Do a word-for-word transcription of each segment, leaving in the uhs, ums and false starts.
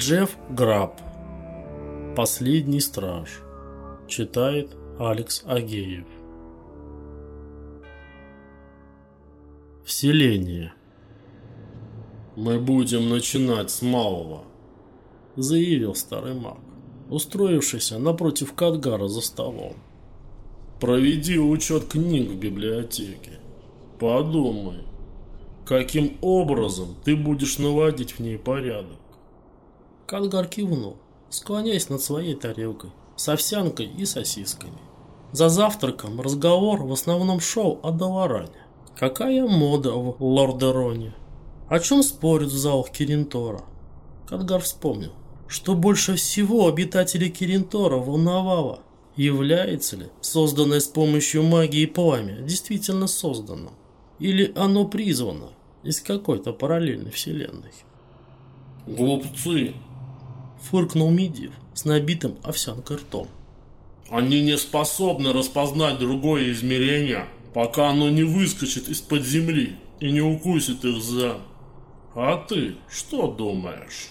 Джефф Граб. Последний страж. Читает Алекс Агеев. Вселение. «Мы будем начинать с малого», — заявил старый маг, устроившийся напротив Кадгара за столом. «Проведи учет книг в библиотеке. Подумай, каким образом ты будешь наводить в ней порядок». Кадгар кивнул, склоняясь над своей тарелкой с овсянкой и сосисками. За завтраком разговор в основном шел о Даларане. Какая мода в Лордероне? О чем спорят в залах Киринтора? Кадгар вспомнил, что больше всего обитателей Киринтора волновало, является ли созданное с помощью магии пламя действительно созданным, или оно призвано из какой-то параллельной вселенной. «Глупцы!» — фыркнул Медив с набитым овсянкой ртом. «Они не способны распознать другое измерение, пока оно не выскочит из-под земли и не укусит их за... А ты что думаешь?»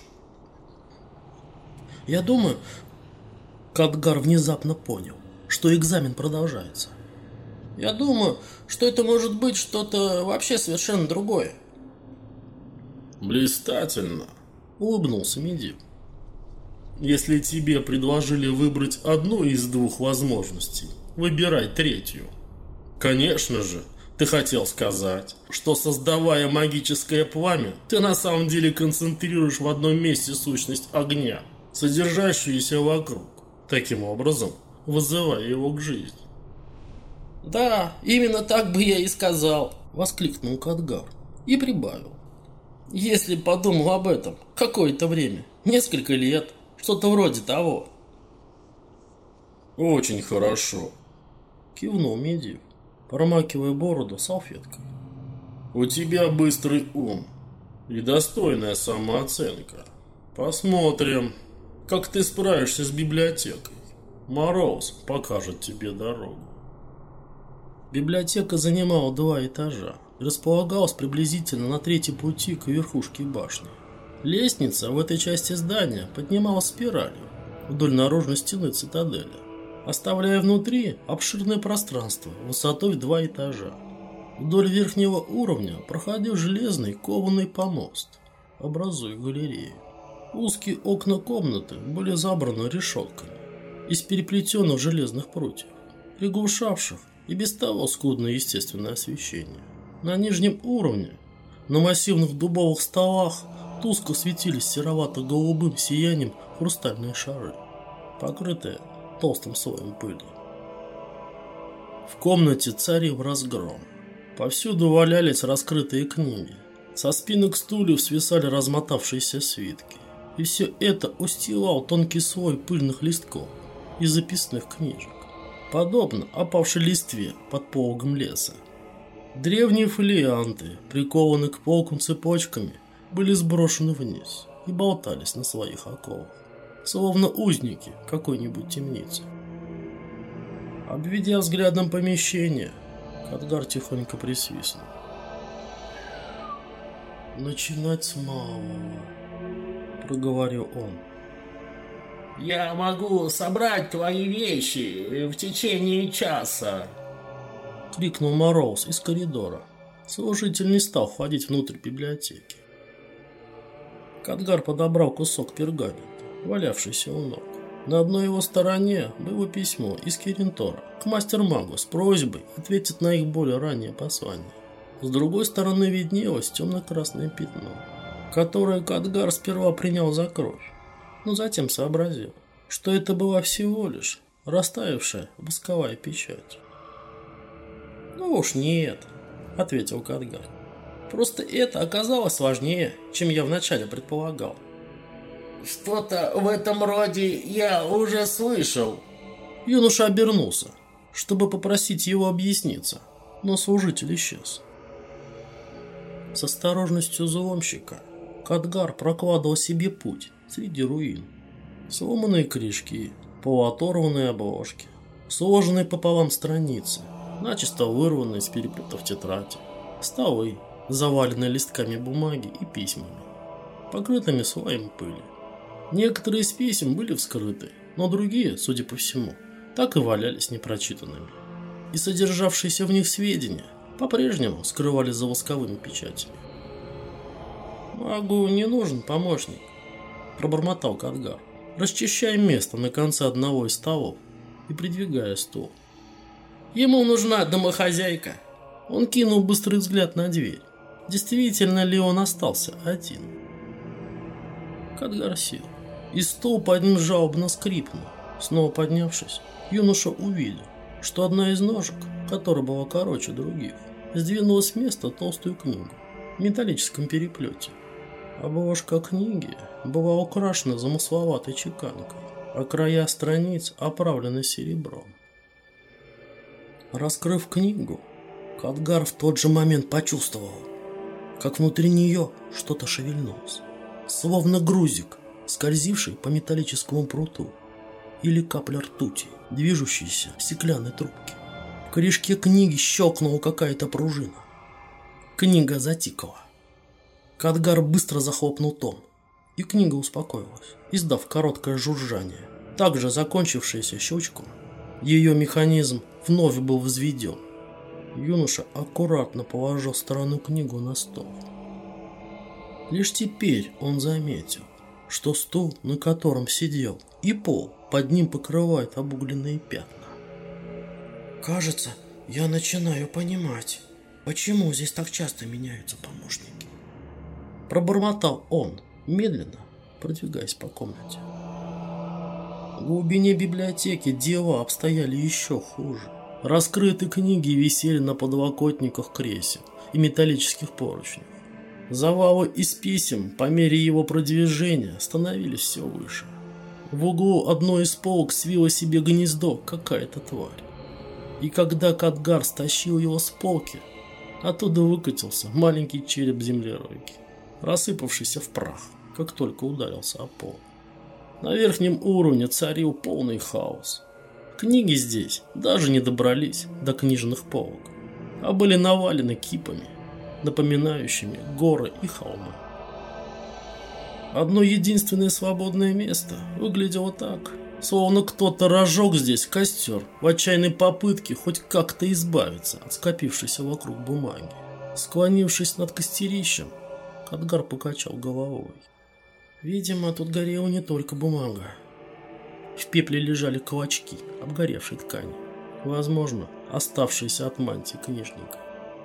Я думаю, Кадгар внезапно понял, что экзамен продолжается. Я думаю, что это может быть что-то вообще совершенно другое. «Блистательно», — улыбнулся Медив. «Если тебе предложили выбрать одну из двух возможностей, выбирай третью. Конечно же, ты хотел сказать, что, создавая магическое пламя, ты на самом деле концентрируешь в одном месте сущность огня, содержащуюся вокруг, таким образом вызывая его к жизни». «Да, именно так бы я и сказал», — воскликнул Кадгар и прибавил. «Если подумал об этом какое-то время, несколько лет, что-то вроде того». «Очень хорошо», — кивнул Медив, промакивая бороду салфеткой. «У тебя быстрый ум и достойная самооценка. Посмотрим, как ты справишься с библиотекой. Мороз покажет тебе дорогу». Библиотека занимала два этажа и располагалась приблизительно на третьем пути к верхушке башни. Лестница в этой части здания поднималась спиралью вдоль наружной стены цитадели, оставляя внутри обширное пространство высотой в два этажа. Вдоль верхнего уровня проходил железный кованый помост, образуя галерею. Узкие окна комнаты были забраны решетками из переплетенных железных прутьев, приглушавших и без того скудное естественное освещение. На нижнем уровне, на массивных дубовых столах, тускло светились серовато-голубым сиянием хрустальные шары, покрытые толстым слоем пыли. В комнате царил разгром. Повсюду валялись раскрытые книги. Со спинок стульев свисали размотавшиеся свитки. И все это устилал тонкий слой пыльных листков и записных книжек, подобно опавшей листве под пологом леса. Древние фолианты, прикованные к полкам цепочками, были сброшены вниз и болтались на своих оковах, словно узники какой-нибудь темницы. Обведя взглядом помещение, Кадгар тихонько присвистнул. «Начинать с малого», — проговорил он. «Я могу собрать твои вещи в течение часа», — крикнул Мороз из коридора. Служитель не стал входить внутрь библиотеки. Кадгар подобрал кусок пергамента, валявшийся у ног. На одной его стороне было письмо из Киринтора к мастер-магу с просьбой ответить на их более раннее послание. С другой стороны виднелось темно-красное пятно, которое Кадгар сперва принял за кровь, но затем сообразил, что это была всего лишь растаявшая восковая печать. «Ну уж нет», — ответил Кадгар. «Просто это оказалось сложнее, чем я вначале предполагал». «Что-то в этом роде я уже слышал». Юноша обернулся, чтобы попросить его объясниться, но служитель исчез. С осторожностью взломщика Кадгар прокладывал себе путь среди руин. Сломанные крышки, полуоторванные обложки, сложенные пополам страницы, начисто вырванные из переплетов тетради, столы, заваленные листками бумаги и письмами, покрытыми слоем пыли. Некоторые из писем были вскрыты, но другие, судя по всему, так и валялись непрочитанными. И содержавшиеся в них сведения по-прежнему скрывали за восковыми печатями. «Магу не нужен помощник», – пробормотал Кадгар, расчищая место на конце одного из столов и придвигая стул. «Ему нужна домохозяйка». Он кинул быстрый взгляд на дверь. Действительно ли он остался один? Кадгар сел, и стол под ним жалобно скрипнул. Снова поднявшись, юноша увидел, что одна из ножек, которая была короче других, сдвинула с места толстую книгу в металлическом переплете. Обложка книги была украшена замысловатой чеканкой, а края страниц оправлены серебром. Раскрыв книгу, Кадгар в тот же момент почувствовал, как внутри нее что-то шевельнулось, словно грузик, скользивший по металлическому пруту, или капля ртути, движущаяся в стеклянной трубке. В корешке книги щелкнула какая-то пружина. Книга затикала. Кадгар быстро захлопнул том, и книга успокоилась, издав короткое жужжание, также закончившееся щелчком. Ее механизм вновь был взведен. Юноша аккуратно положил странную книгу на стол. Лишь теперь он заметил, что стул, на котором сидел, и пол под ним покрывает обугленные пятна. «Кажется, я начинаю понимать, почему здесь так часто меняются помощники», – пробормотал он, медленно продвигаясь по комнате. В глубине библиотеки дела обстояли еще хуже. Раскрытые книги висели на подлокотниках кресел и металлических поручнях. Завалы из писем по мере его продвижения становились все выше. В углу одной из полок свила себе гнездо какая-то тварь. И когда Кадгар стащил его с полки, оттуда выкатился маленький череп землеройки, рассыпавшийся в прах, как только ударился о пол. На верхнем уровне царил полный хаос. Книги здесь даже не добрались до книжных полок, а были навалены кипами, напоминающими горы и холмы. Одно единственное свободное место выглядело так, словно кто-то разжег здесь костер в отчаянной попытке хоть как-то избавиться от скопившейся вокруг бумаги. Склонившись над костерищем, Кадгар покачал головой. Видимо, тут горела не только бумага. В пепле лежали клочки обгоревшей ткани, возможно, оставшиеся от мантии книжника.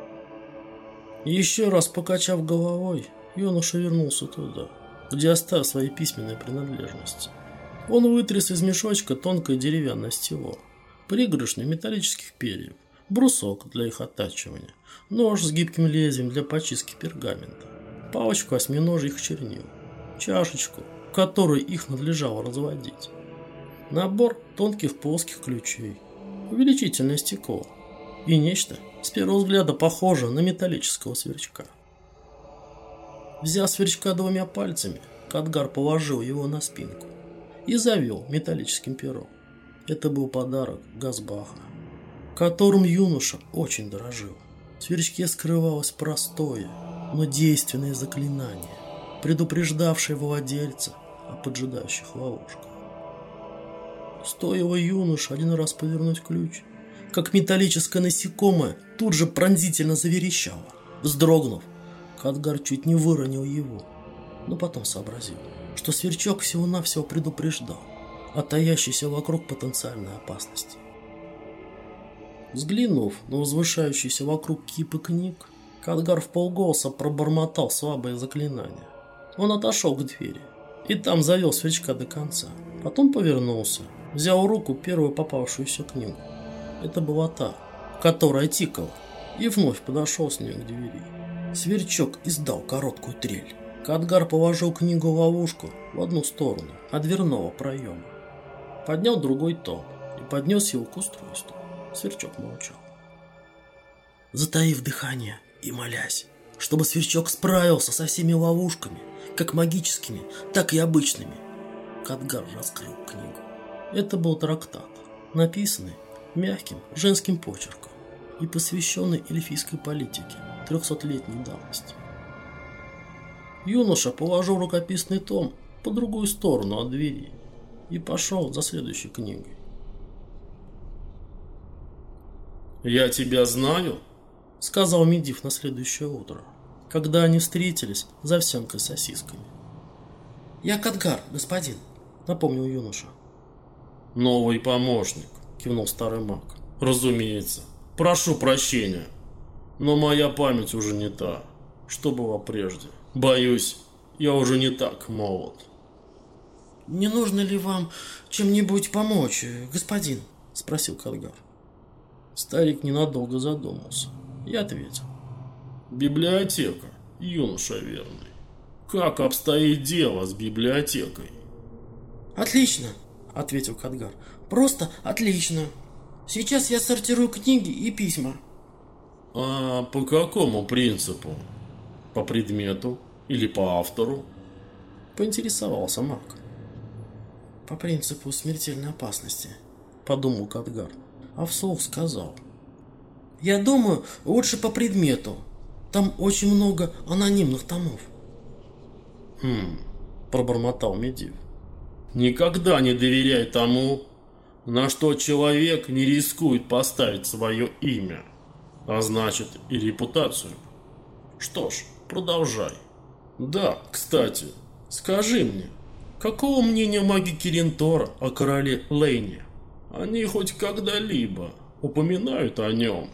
Еще раз покачав головой, юноша вернулся туда, где оставил свои письменные принадлежности. Он вытряс из мешочка тонкое деревянное стело, пригоршню металлических перьев, брусок для их оттачивания, нож с гибким лезвием для почистки пергамента, палочку осьминожьих чернил, чашечку, в которой их надлежало разводить, набор тонких плоских ключей, увеличительное стекло и нечто, с первого взгляда похожее на металлического сверчка. Взяв сверчка двумя пальцами, Кадгар положил его на спинку и завел металлическим пером. Это был подарок Газбаха, которым юноша очень дорожил. В сверчке скрывалось простое, но действенное заклинание, предупреждавшее владельца о поджидающих ловушках. Стоило юноше один раз повернуть ключ, как металлическое насекомое тут же пронзительно заверещало. Вздрогнув, Кадгар чуть не выронил его, но потом сообразил, что сверчок всего-навсего предупреждал о таящейся вокруг потенциальной опасности. Взглянув на возвышающиеся вокруг кипы книг, Кадгар вполголоса пробормотал слабое заклинание. Он отошел к двери и там завел сверчка до конца. Потом повернулся, взял в руку первую попавшуюся книгу. Это была та, которая тикала, и вновь подошел с ней к двери. Сверчок издал короткую трель. Кадгар положил книгу в ловушку в одну сторону от дверного проема. Поднял другой том и поднес его к устройству. Сверчок молчал. Затаив дыхание и молясь, чтобы сверчок справился со всеми ловушками, как магическими, так и обычными, Кадгар раскрыл книгу. Это был трактат, написанный мягким женским почерком и посвященный эльфийской политике трехсотлетней давности. Юноша положил рукописный том по другую сторону от двери и пошел за следующей книгой. «Я тебя знаю?» — сказал Медив на следующее утро, когда они встретились за овсянкой с сосисками. «Я Кадгар, господин», — напомнил юноша. «Новый помощник», — кивнул старый маг. «Разумеется. Прошу прощения. Но моя память уже не та, что была прежде. Боюсь, я уже не так молод». «Не нужно ли вам чем-нибудь помочь, господин?» — спросил Кадгар. Старик ненадолго задумался и ответил. «Библиотека, юноша верный. Как обстоит дело с библиотекой?» «Отлично», — ответил Кадгар. «Просто отлично. Сейчас я сортирую книги и письма». «А по какому принципу? По предмету или по автору?» — поинтересовался маг. «По принципу смертельной опасности», — подумал Кадгар, а вслух сказал. «Я думаю, лучше по предмету. Там очень много анонимных томов». «Хм», — пробормотал Медив. «Никогда не доверяй тому, на что человек не рискует поставить свое имя, а значит и репутацию. Что ж, продолжай. Да, кстати, скажи мне, какого мнения маги Киринтора о короле Лейне? Они хоть когда-либо упоминают о нем?»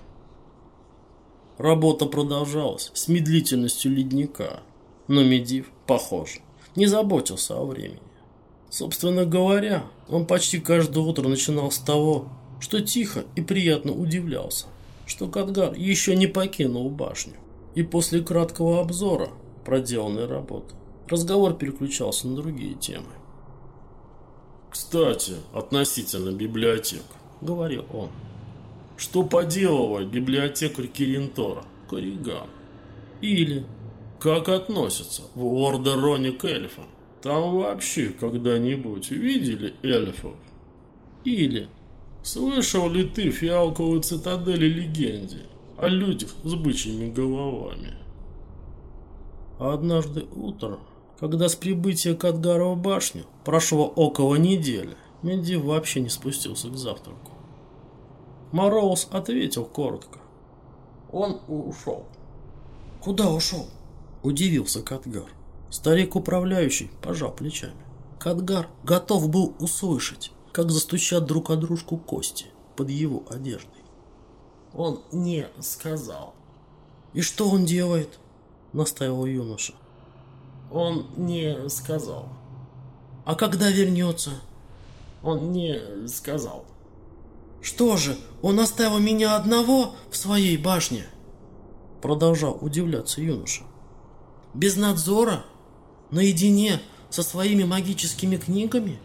Работа продолжалась с медлительностью ледника, но Медив, похоже, не заботился о времени. Собственно говоря, он почти каждое утро начинал с того, что тихо и приятно удивлялся, что Кадгар еще не покинул башню. И после краткого обзора проделанной работы разговор переключался на другие темы. «Кстати, относительно библиотек», — говорил он. «Что поделывает библиотекарь Киринтора, Корриган? Или как относятся в Лордероне к эльфам? Там вообще когда-нибудь видели эльфов? Или слышал ли ты в Фиалковой цитадели легенде о людях с бычьими головами?» А однажды утром, когда с прибытия Кадгара в башню прошло около недели, Медив вообще не спустился к завтраку. Мороз ответил коротко. Он ушел. «Куда ушел?» – удивился Кадгар. Старик-управляющий пожал плечами. Кадгар готов был услышать, как застучат друг о дружку кости под его одеждой. Он не сказал. «И что он делает?» – настаивал юноша. Он не сказал. «А когда вернется?» Он не сказал. «Что же, он оставил меня одного в своей башне?» Продолжал удивляться юноша. «Без надзора? Наедине со своими магическими книгами?»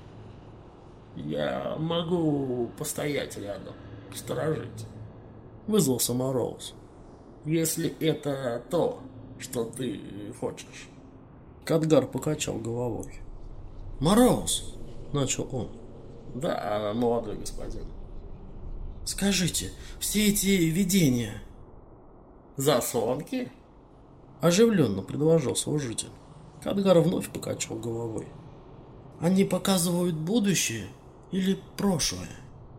Я могу постоять рядом, сторожить. Вызвался Мороз. Если это то, что ты хочешь. Кадгар покачал головой. «Мороз!» – начал он. Да, молодой господин. «Скажите, все эти видения...» Заслонки? Оживленно предложил служитель. Кадгар вновь покачал головой. «Они показывают будущее или прошлое?»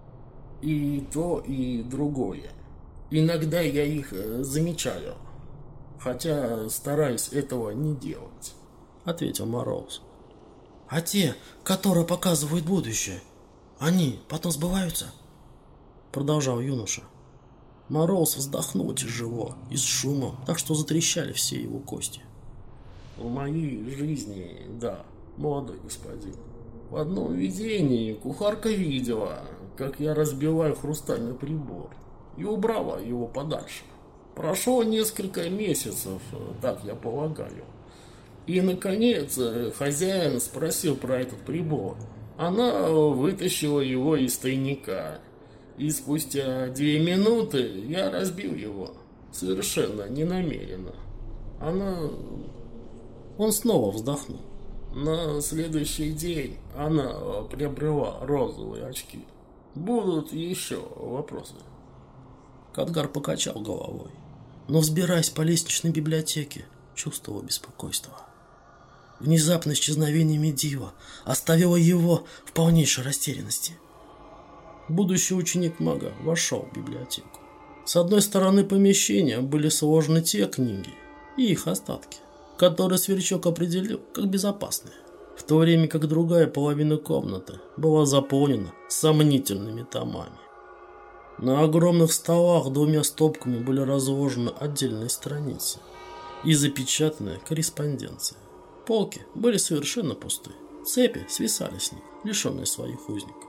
И то, и другое. Иногда я их замечаю, хотя стараюсь этого не делать. Ответил Мороз. «А те, которые показывают будущее, они потом сбываются?» Продолжал юноша. Мороз вздохнул тяжело и с шумом, так что затрещали все его кости. В моей жизни, да, молодой господин. В одном видении кухарка видела, как я разбиваю хрустальный прибор, и убрала его подальше. Прошло несколько месяцев, так я полагаю. И, наконец, хозяин спросил про этот прибор. Она вытащила его из тайника. И спустя две минуты я разбил его. Совершенно ненамеренно. Она... Он снова вздохнул. На следующий день она приобрела розовые очки. Будут еще вопросы? Кадгар покачал головой, но, взбираясь по лестничной библиотеке, чувствовал беспокойство. Внезапное исчезновение Медива оставило его в полнейшей растерянности. Будущий ученик мага вошел в библиотеку. С одной стороны помещения были сложены те книги и их остатки, которые Сверчок определил как безопасные, в то время как другая половина комнаты была заполнена сомнительными томами. На огромных столах двумя стопками были разложены отдельные страницы и запечатанная корреспонденция. Полки были совершенно пусты, цепи свисали с них, лишенные своих узников.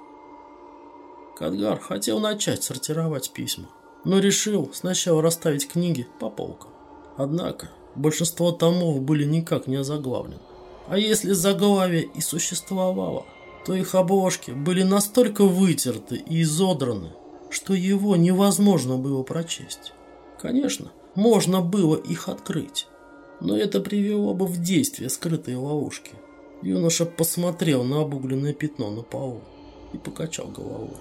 Кадгар хотел начать сортировать письма, но решил сначала расставить книги по полкам. Однако большинство томов были никак не озаглавлены. А если заглавие и существовало, то их обложки были настолько вытерты и изодраны, что его невозможно было прочесть. Конечно, можно было их открыть, но это привело бы в действие скрытые ловушки. Юноша посмотрел на обугленное пятно на полу и покачал головой.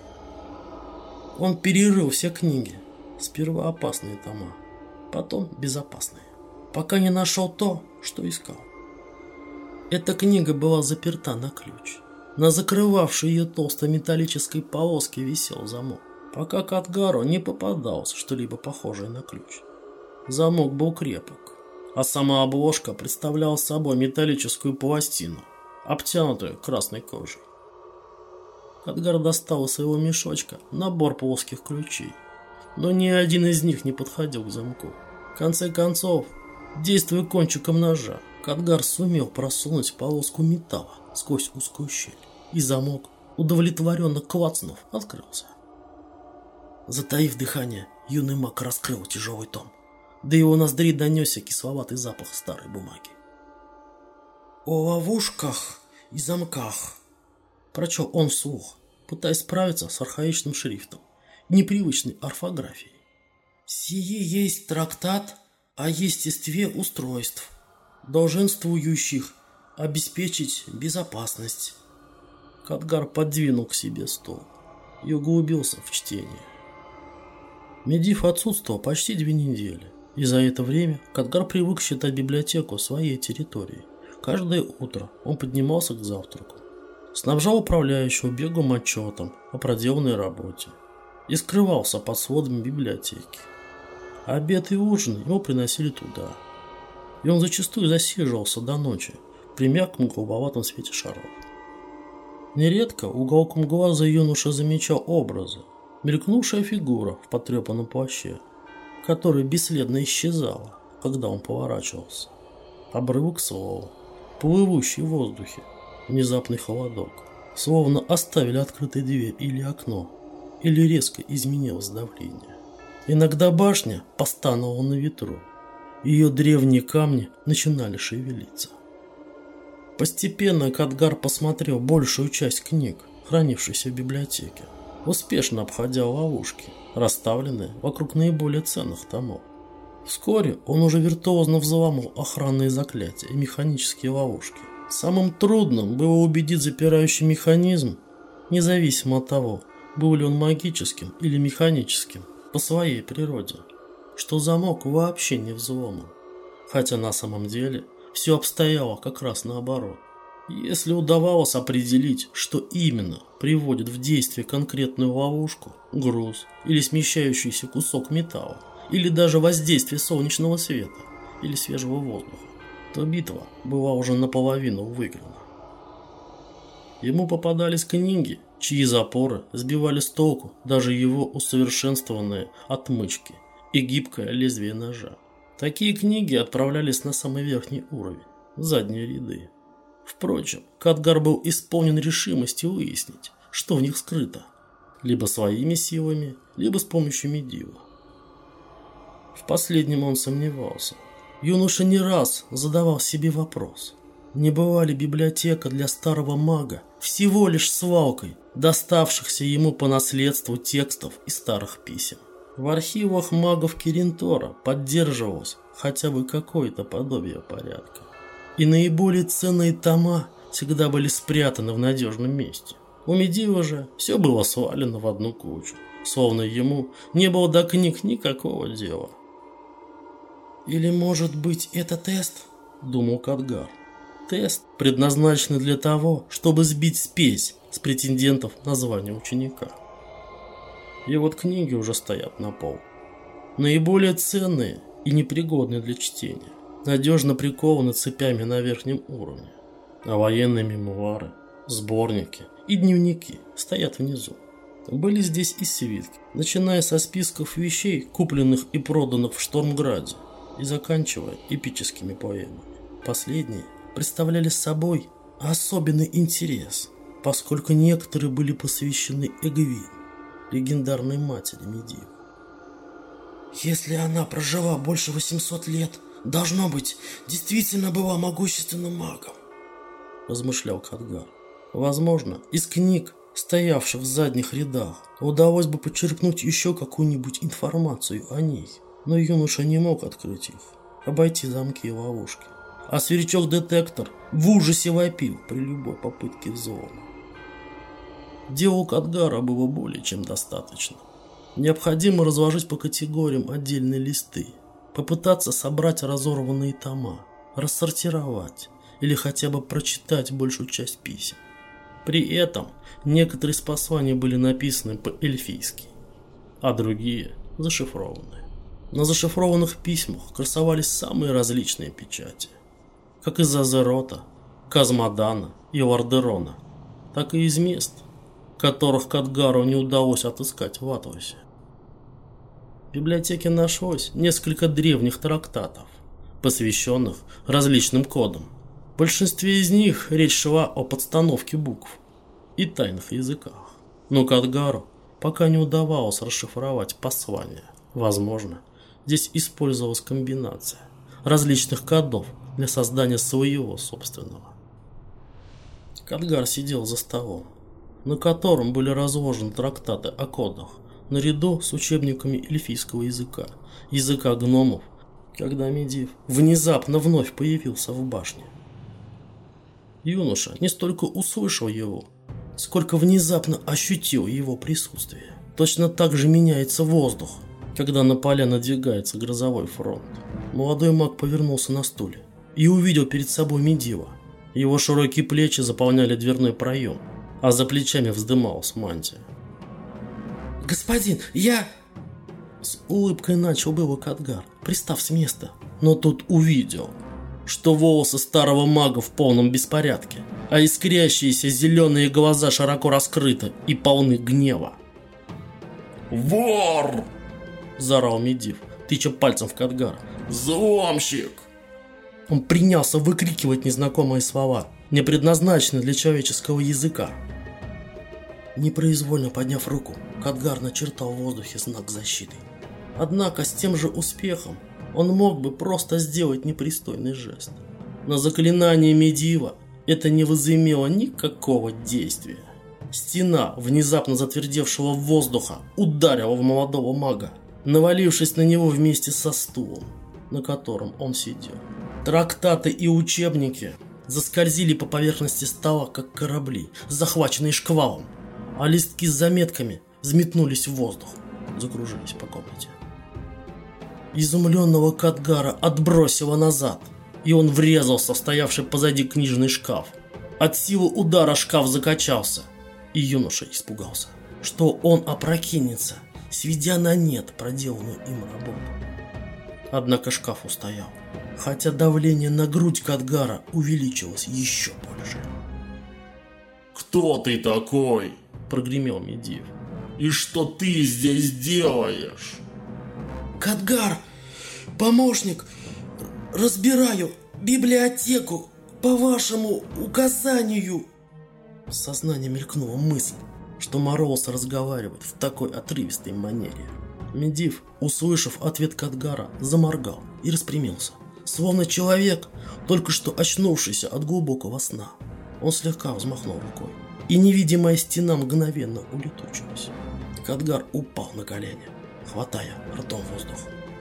Он перерыл все книги, сперва опасные тома, потом безопасные, пока не нашел то, что искал. Эта книга была заперта на ключ. На закрывавшей ее толстой металлической полоске висел замок, пока Кадгару не попадалось что-либо похожее на ключ. Замок был крепок, а сама обложка представляла собой металлическую пластину, обтянутую красной кожей. Кадгар достал из своего мешочка набор плоских ключей, но ни один из них не подходил к замку. В конце концов, действуя кончиком ножа, Кадгар сумел просунуть полоску металла сквозь узкую щель, и замок, удовлетворенно клацнув, открылся. Затаив дыхание, юный маг раскрыл тяжелый том. До его ноздрей донесся кисловатый запах старой бумаги. «О ловушках и замках», — прочел он вслух, пытаясь справиться с архаичным шрифтом, непривычной орфографией. «Сие есть трактат о естестве устройств, долженствующих обеспечить безопасность». Кадгар подвинул к себе стол и углубился в чтение. Медив отсутствовал почти две недели, и за это время Кадгар привык считать библиотеку своей территорией. Каждое утро он поднимался к завтраку, снабжал управляющего беглым отчетом о проделанной работе и скрывался под сводами библиотеки. Обед и ужин ему приносили туда, и он зачастую засиживался до ночи при мягком голубоватом свете шаров. Нередко уголком глаза юноша замечал образы, мелькнувшая фигура в потрепанном плаще, которая бесследно исчезала, когда он поворачивался. Обрывок слова, плывущий в воздухе, внезапный холодок, словно оставили открытой дверь или окно, или резко изменилось давление. Иногда башня постановала на ветру, ее древние камни начинали шевелиться. Постепенно Кадгар посмотрел большую часть книг, хранившихся в библиотеке, успешно обходя ловушки, расставленные вокруг наиболее ценных томов. Вскоре он уже виртуозно взломал охранные заклятия и механические ловушки. Самым трудным было убедить запирающий механизм, независимо от того, был ли он магическим или механическим, по своей природе, что замок вообще не взломан, хотя на самом деле все обстояло как раз наоборот. Если удавалось определить, что именно приводит в действие конкретную ловушку, груз или смещающийся кусок металла, или даже воздействие солнечного света или свежего воздуха, то битва была уже наполовину выиграна. Ему попадались книги, чьи запоры сбивали с толку даже его усовершенствованные отмычки и гибкое лезвие ножа. Такие книги отправлялись на самый верхний уровень, в задние ряды. Впрочем, Кадгар был исполнен решимости выяснить, что в них скрыто, либо своими силами, либо с помощью Медива. В последнем он сомневался. Юноша не раз задавал себе вопрос, не была ли библиотека для старого мага всего лишь свалкой доставшихся ему по наследству текстов и старых писем. В архивах магов Киринтора поддерживалось хотя бы какое-то подобие порядка. И наиболее ценные тома всегда были спрятаны в надежном месте. У Медива же все было свалено в одну кучу, словно ему не было до книг никакого дела. «Или, может быть, это тест?» – думал Кадгар. тест, предназначенный для того, чтобы сбить спесь с претендентов на звание ученика. И вот книги уже стоят на пол. Наиболее ценные и непригодные для чтения, надежно прикованы цепями на верхнем уровне. А военные мемуары, сборники и дневники стоят внизу. Были здесь и свитки, начиная со списков вещей, купленных и проданных в Штормграде, и заканчивая эпическими поэмами. Последние представляли собой особенный интерес, поскольку некоторые были посвящены Эгвин, легендарной матери Медивh. Если она прожила больше восьмисот лет, должно быть, действительно была могущественным магом, размышлял Khadgar. Возможно, из книг, стоявших в задних рядах, удалось бы почерпнуть еще какую-нибудь информацию о ней, но юноша не мог открыть их, обойти замки и ловушки. А сверчок-детектор в ужасе вопил при любой попытке взлома. Дела у Khadgar было более чем достаточно. Необходимо разложить по категориям отдельные листы, попытаться собрать разорванные тома, рассортировать или хотя бы прочитать большую часть писем. При этом некоторые из посланий были написаны по-эльфийски, а другие зашифрованы. На зашифрованных письмах красовались самые различные печати, как из Азерота, Казмодана и Лордерона, так и из мест, которых Khadgarу не удалось отыскать в Атласе. В библиотеке нашлось несколько древних трактатов, посвященных различным кодам. В большинстве из них речь шла о подстановке букв и тайных языках, но Khadgarу пока не удавалось расшифровать послания. Возможно, здесь использовалась комбинация различных кодов для создания своего собственного. Khadgar сидел за столом, на котором были разложены трактаты о кодах, наряду с учебниками эльфийского языка, языка гномов, когда Медивh внезапно вновь появился в башне. Юноша не столько услышал его, сколько внезапно ощутил его присутствие. Точно так же меняется воздух, когда на поля надвигается грозовой фронт. Молодой маг повернулся на стуле и увидел перед собой Медивha. Его широкие плечи заполняли дверной проем, а за плечами вздымалась мантия. «Господин, я...» С улыбкой начал было Khadgar, пристав с места, но тут увидел, что волосы старого мага в полном беспорядке, а искрящиеся зеленые глаза широко раскрыты и полны гнева. «Вор!» – заорал Медивh, тыча пальцем в Khadgar. «Взломщик!» Он принялся выкрикивать незнакомые слова, не предназначенные для человеческого языка. Непроизвольно подняв руку, Khadgar начертал в воздухе знак защиты. Однако с тем же успехом он мог бы просто сделать непристойный жест. На заклинание Медивha это не возымело никакого действия. Стена внезапно затвердевшего воздуха ударила в молодого мага, навалившись на него вместе со стулом, на котором он сидел. Трактаты и учебники заскользили по поверхности стола, как корабли, захваченные шквалом, а листки с заметками взметнулись в воздух, закружились по комнате. Изумленного Khadgar'a отбросило назад, и он врезался в стоявший позади книжный шкаф. От силы удара шкаф закачался, и юноша испугался, что он опрокинется, сведя на нет проделанную им работу. Однако шкаф устоял, хотя давление на грудь Khadgar'a увеличилось еще больше. «Кто ты такой?» – прогремел Медивh. «И что ты здесь делаешь?» «Khadgar, помощник, разбираю библиотеку по вашему указанию». В сознании мелькнула мысль, что Мороз разговаривает в такой отрывистой манере. Медивh, услышав ответ Khadgar'a, заморгал и распрямился, словно человек, только что очнувшийся от глубокого сна. Он слегка взмахнул рукой, и невидимая стена мгновенно улетучилась. Khadgar упал на колени, хватая ртом воздух.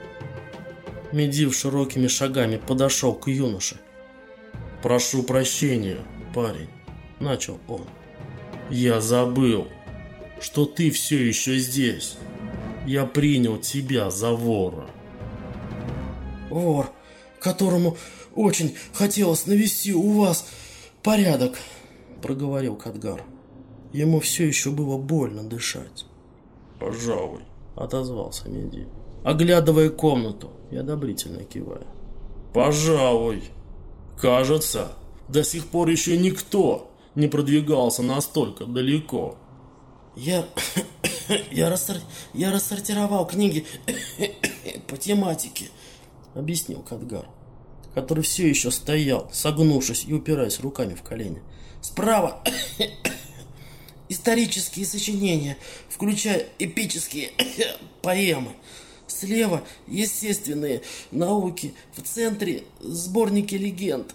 Медивh широкими шагами подошел к юноше. «Прошу прощения, парень», — начал он. «Я забыл, что ты все еще здесь. Я принял тебя за вора». «Вор, которому очень хотелось навести у вас порядок, проговорил Кадгар. Ему все еще было больно дышать. Пожалуй, отозвался Медив, оглядывая комнату и одобрительно кивая. Пожалуй. Кажется, до сих пор еще никто не продвигался настолько далеко. Я, я, рассор... я рассортировал книги по тематике, объяснил Кадгар, который все еще стоял, согнувшись и упираясь руками в колени. Справа исторические сочинения, включая эпические поэмы. Слева естественные науки, в центре сборники легенд,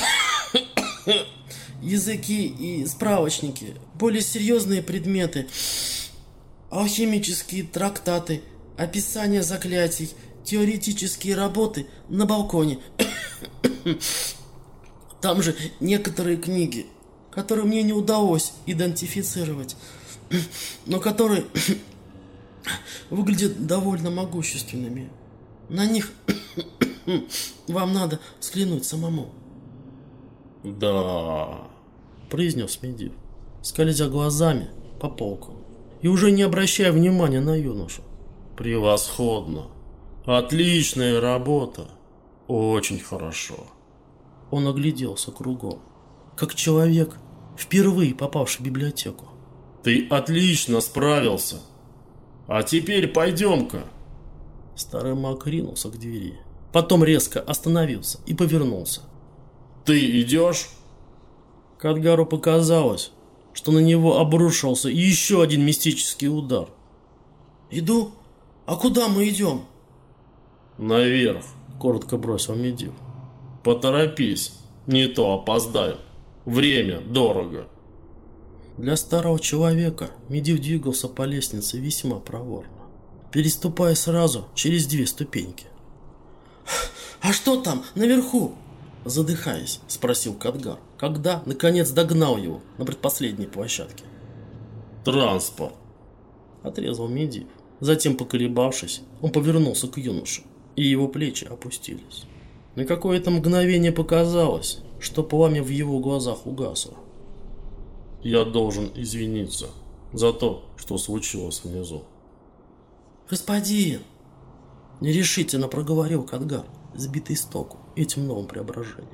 языки и справочники, более серьезные предметы, алхимические трактаты, описание заклятий, теоретические работы на балконе. Там же некоторые книги, которые мне не удалось идентифицировать, но которые выглядят довольно могущественными. На них вам надо взглянуть самому. Да, произнес Медив, скользя глазами по полкам и уже не обращая внимания на юношу. Превосходно. Отличная работа. Очень хорошо. Он огляделся кругом, как человек, впервые попавший в библиотеку. Ты отлично справился. А теперь пойдем-ка. Старый маг ринулся к двери, потом резко остановился и повернулся. Ты идешь? Кадгару показалось, что на него обрушился еще один мистический удар. Иду? А куда мы идем? Наверх, коротко бросил Медив. Поторопись, не то опоздаем. Время дорого. Для старого человека Медив двигался по лестнице весьма проворно, переступая сразу через две ступеньки. «А что там наверху?» Задыхаясь, спросил Кадгар, когда, наконец, догнал его на предпоследней площадке. «Транспорт», — отрезал Медив. Затем, поколебавшись, он повернулся к юноше, и его плечи опустились. На какое-то мгновение показалось, что пламя в его глазах угасло. «Я должен извиниться за то, что случилось внизу». «Господин!» — нерешительно проговорил Кадгар, сбитый с толку этим новым преображением.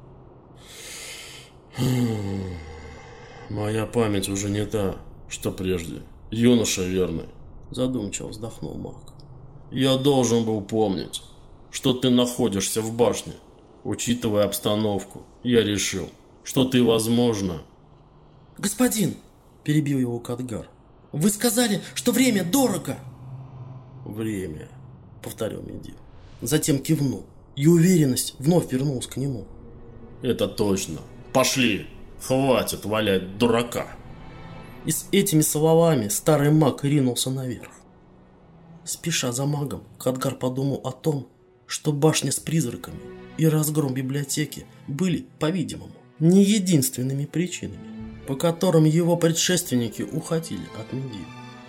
«Моя память уже не та, что прежде. Юноша верный», — задумчиво вздохнул маг. «Я должен был помнить, что ты находишься в башне. Учитывая обстановку, я решил, что ты, возможно...» «Господин!» – перебил его Кадгар. «Вы сказали, что время дорого!» «Время!» – повторил Медив. Затем кивнул, и уверенность вновь вернулась к нему. «Это точно! Пошли! Хватит валять дурака!» И с этими словами старый маг ринулся наверх. Спеша за магом, Кадгар подумал о том, что башня с призраками и разгром библиотеки были, по-видимому, не единственными причинами, по которым его предшественники уходили от Медива.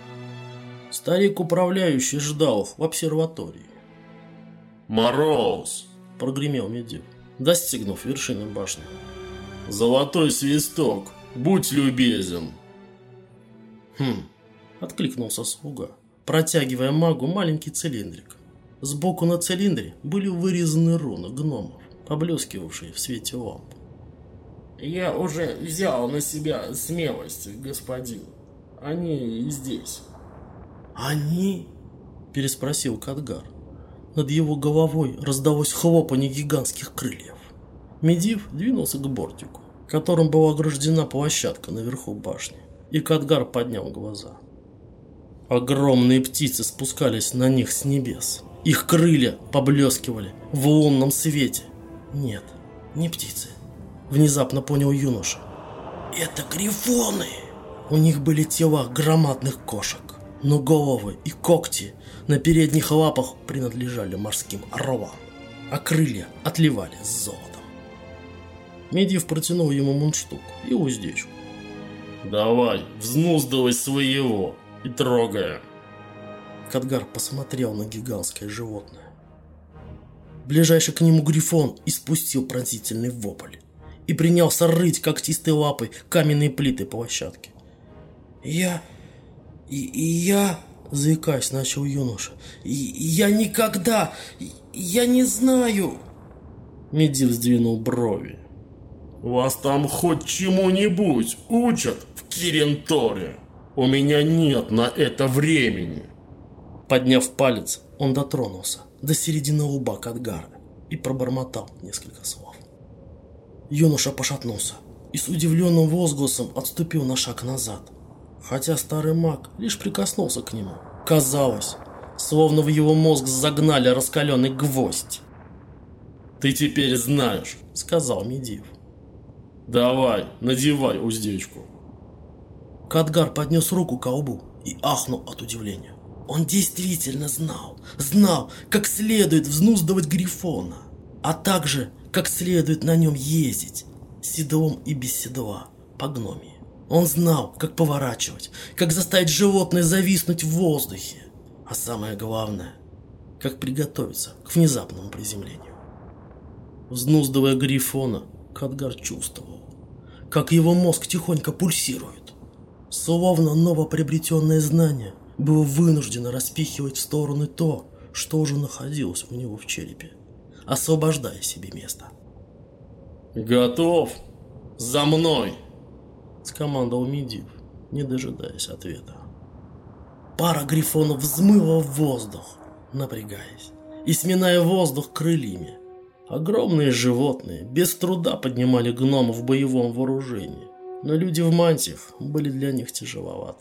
Старик управляющий ждал их в обсерватории. «Мороз!» – прогремел Медив, достигнув вершины башни. «Золотой свисток! Будь любезен!» «Хм!» – откликнулся слуга, протягивая магу маленький цилиндрик. Сбоку на цилиндре были вырезаны руны гномов, поблескивавшие в свете ламп. «Я уже взял на себя смелость, господин. Они здесь». «Они?» – переспросил Кадгар. Над его головой раздалось хлопанье гигантских крыльев. Медив двинулся к бортику, которым была ограждена площадка наверху башни, и Кадгар поднял глаза. Огромные птицы спускались на них с небес. Их крылья поблескивали в лунном свете. Нет, не птицы. Внезапно понял юноша. Это грифоны! У них были тела громадных кошек, но головы и когти на передних лапах принадлежали морским орлам, а крылья отливали золотом. Медив протянул ему мундштук и уздечку. «Давай, взнуздывай своего и трогай». Кадгар посмотрел на гигантское животное. Ближайший к нему грифон испустил пронзительный вопль и принялся рыть когтистой лапой каменные плиты площадки. «Я... и, и я...» — заикаясь, начал юноша. И, «Я никогда... я не знаю...» Медив сдвинул брови. «Вас там хоть чему-нибудь учат в Киренторе? У меня нет на это времени!» Подняв палец, он дотронулся до середины лба Кадгара и пробормотал несколько слов. Юноша пошатнулся и с удивленным возгласом отступил на шаг назад, хотя старый маг лишь прикоснулся к нему. Казалось, словно в его мозг загнали раскаленный гвоздь. «Ты теперь знаешь», — сказал Медив. «Давай, надевай уздечку». Кадгар поднес руку к лбу и ахнул от удивления. Он действительно знал, знал, как следует взнуздывать грифона, а также, как следует на нем ездить, с седлом и без седла, по гномии. Он знал, как поворачивать, как заставить животное зависнуть в воздухе, а самое главное, как приготовиться к внезапному приземлению. Взнуздывая грифона, Кадгар чувствовал, как его мозг тихонько пульсирует, словно новоприобретенное знание было вынуждено распихивать в стороны то, что уже находилось у него в черепе, освобождая себе место. «Готов? За мной!» — скомандовал Медив, не дожидаясь ответа. Пара грифонов взмыла в воздух, напрягаясь и сминая воздух крыльями. Огромные животные без труда поднимали гномов в боевом вооружении, но люди в мантиях были для них тяжеловаты.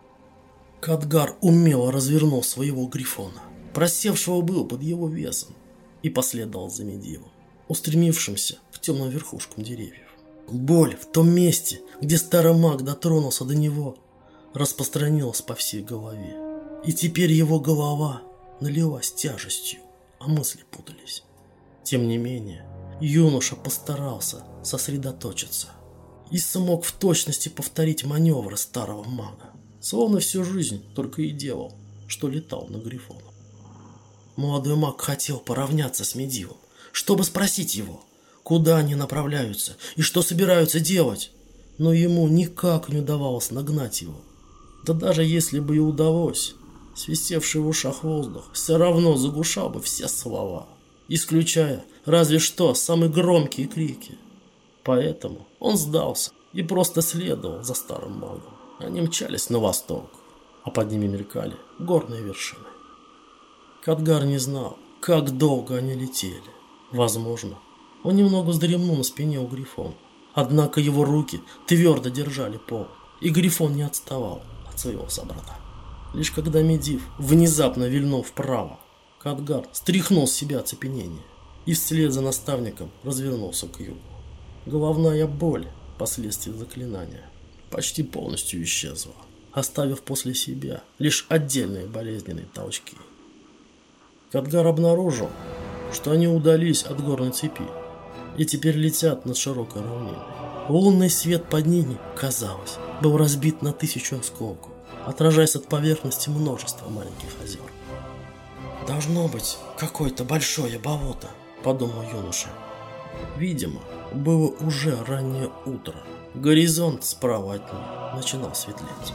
Кадгар умело развернул своего грифона, просевшего было под его весом, и последовал за Медивом, устремившимся к темным верхушкам деревьев. Боль в том месте, где старый маг дотронулся до него, распространилась по всей голове, и теперь его голова налилась тяжестью, а мысли путались. Тем не менее, юноша постарался сосредоточиться и смог в точности повторить маневры старого мага, словно всю жизнь только и делал, что летал на грифонах. Молодой маг хотел поравняться с Медивом, чтобы спросить его, куда они направляются и что собираются делать, но ему никак не удавалось нагнать его. Да даже если бы и удалось, свистевший в ушах воздух все равно заглушал бы все слова, исключая разве что самые громкие крики. Поэтому он сдался и просто следовал за старым магом. Они мчались на восток, а под ними мелькали горные вершины. Кадгар не знал, как долго они летели. Возможно, он немного вздремнул на спине у грифона. Однако его руки твердо держали пол, и грифон не отставал от своего собрата. Лишь когда Медив внезапно вильнул вправо, Кадгар стряхнул с себя оцепенение и вслед за наставником развернулся к югу. Головная боль, последствия заклинания, почти полностью исчезла, оставив после себя лишь отдельные болезненные толчки. Кадгар обнаружил, что они удались от горной цепи и теперь летят над широкой равниной. Лунный свет под ними, казалось, был разбит на тысячу осколков, отражаясь от поверхности множества маленьких озер. «Должно быть какое-то большое болото», — подумал юноша. Видимо, было уже раннее утро. Горизонт справа от них начинал светлеть.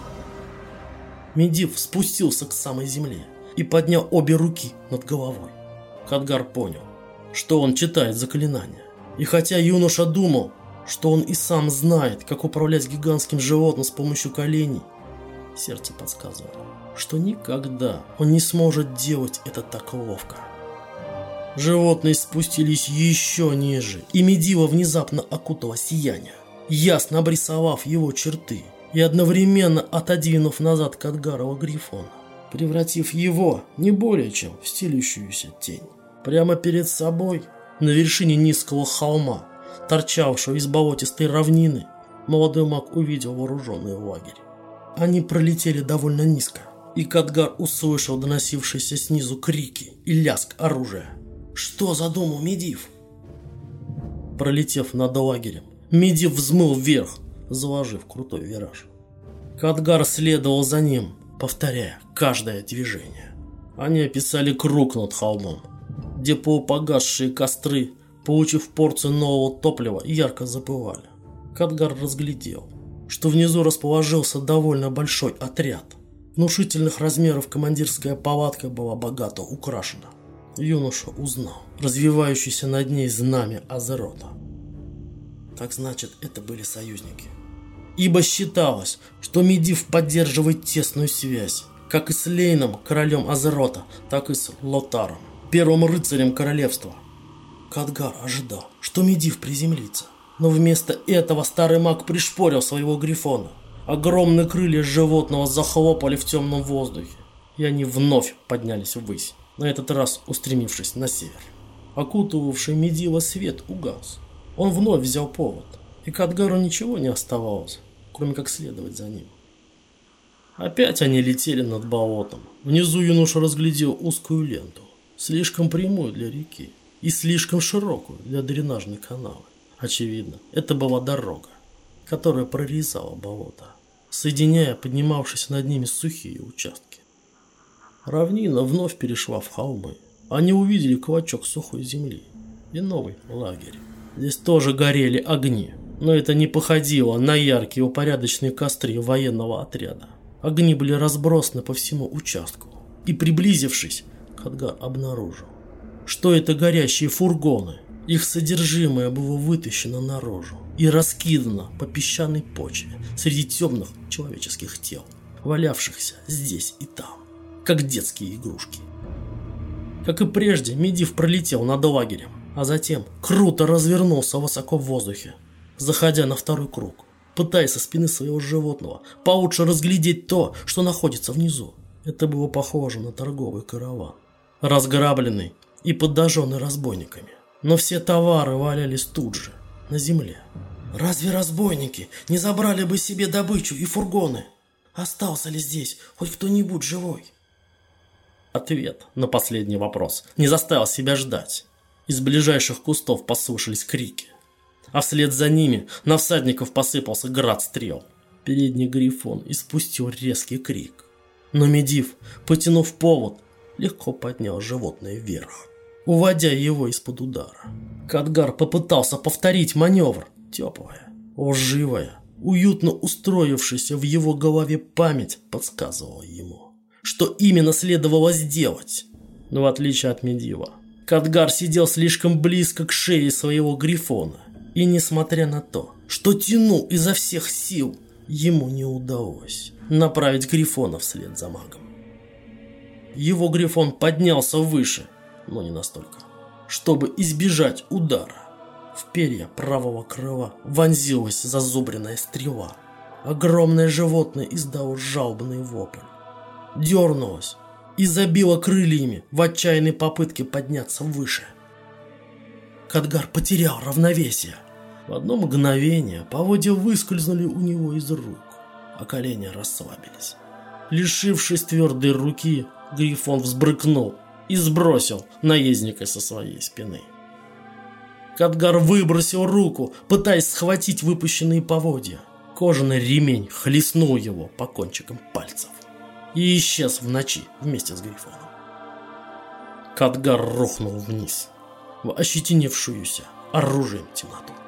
Медив спустился к самой земле и поднял обе руки над головой. Кадгар понял, что он читает заклинания. И хотя юноша думал, что он и сам знает, как управлять гигантским животным с помощью коленей, сердце подсказывало, что никогда он не сможет делать это так ловко. Животные спустились еще ниже, и Медива внезапно окутало сияние, ясно обрисовав его черты и одновременно отодвинув назад Кадгарова грифона, превратив его не более чем в стелющуюся тень. Прямо перед собой, на вершине низкого холма, торчавшего из болотистой равнины, молодой маг увидел вооруженный лагерь. Они пролетели довольно низко, и Кадгар услышал доносившиеся снизу крики и лязг оружия. Что задумал Медив? Пролетев над лагерем, Медив взмыл вверх, заложив крутой вираж. Кадгар следовал за ним, повторяя каждое движение. Они описали круг над холмом. где полупогасшие костры, получив порцию нового топлива, ярко запылали. Кадгар разглядел, что внизу расположился довольно большой отряд. Внушительных размеров командирская палатка была богато украшена. Юноша узнал развивающееся над ней знамя Азерота. Так значит, это были союзники. Ибо считалось, что Медивh поддерживает тесную связь, как и с Лейном, королем Азерота, так и с Лотаром, первым рыцарем королевства. Кадгар ожидал, что Медивh приземлится, но вместо этого старый маг пришпорил своего грифона. Огромные крылья животного захлопали в темном воздухе, и они вновь поднялись ввысь, на этот раз устремившись на север. Окутывавший Медивha свет угас. Он вновь взял повод, и Кадгару ничего не оставалось, кроме как следовать за ним. Опять они летели над болотом. Внизу юноша разглядел узкую ленту, слишком прямую для реки и слишком широкую для дренажной канавы. Очевидно, это была дорога, которая прорезала болото, соединяя поднимавшиеся над ними сухие участки. Равнина вновь перешла в холмы. Они увидели клочок сухой земли и новый лагерь. Здесь тоже горели огни, но это не походило на яркие упорядоченные костры военного отряда. Огни были разбросаны по всему участку, и, приблизившись, Кадгар обнаружил, что это горящие фургоны. Их содержимое было вытащено наружу и раскидано по песчаной почве среди темных человеческих тел, валявшихся здесь и там, как детские игрушки. Как и прежде, Медивh пролетел над лагерем, а затем круто развернулся высоко в воздухе, заходя на второй круг, пытаясь со спины своего животного получше разглядеть то, что находится внизу. Это было похоже на торговый караван, разграбленный и подожженный разбойниками. Но все товары валялись тут же, на земле. Разве разбойники не забрали бы себе добычу и фургоны? Остался ли здесь хоть кто-нибудь живой? Ответ на последний вопрос не заставил себя ждать. Из ближайших кустов послышались крики, а вслед за ними на всадников посыпался град стрел. Передний грифон испустил резкий крик, но Медивh, потянув повод, легко поднял животное вверх, уводя его из-под удара. Кадгар попытался повторить маневр. Теплая, лживая, уютно устроившаяся в его голове память подсказывала ему, что именно следовало сделать. Но в отличие от Медивha, Кадгар сидел слишком близко к шее своего грифона, и несмотря на то, что тянул изо всех сил, ему не удалось направить грифона вслед за магом. Его грифон поднялся выше, но не настолько, чтобы избежать удара. В перья правого крыла вонзилась зазубренная стрела. Огромное животное издало жалобный вопль, дернулось и забило крыльями в отчаянной попытке подняться выше. Кадгар потерял равновесие. В одно мгновение поводья выскользнули у него из рук, а колени расслабились. Лишившись твердой руки, грифон взбрыкнул и сбросил наездника со своей спины. Кадгар выбросил руку, пытаясь схватить выпущенные поводья. Кожаный ремень хлестнул его по кончикам пальцев и исчез в ночи вместе с грифоном. Кадгар рухнул вниз в ощетинившуюся оружием темноту.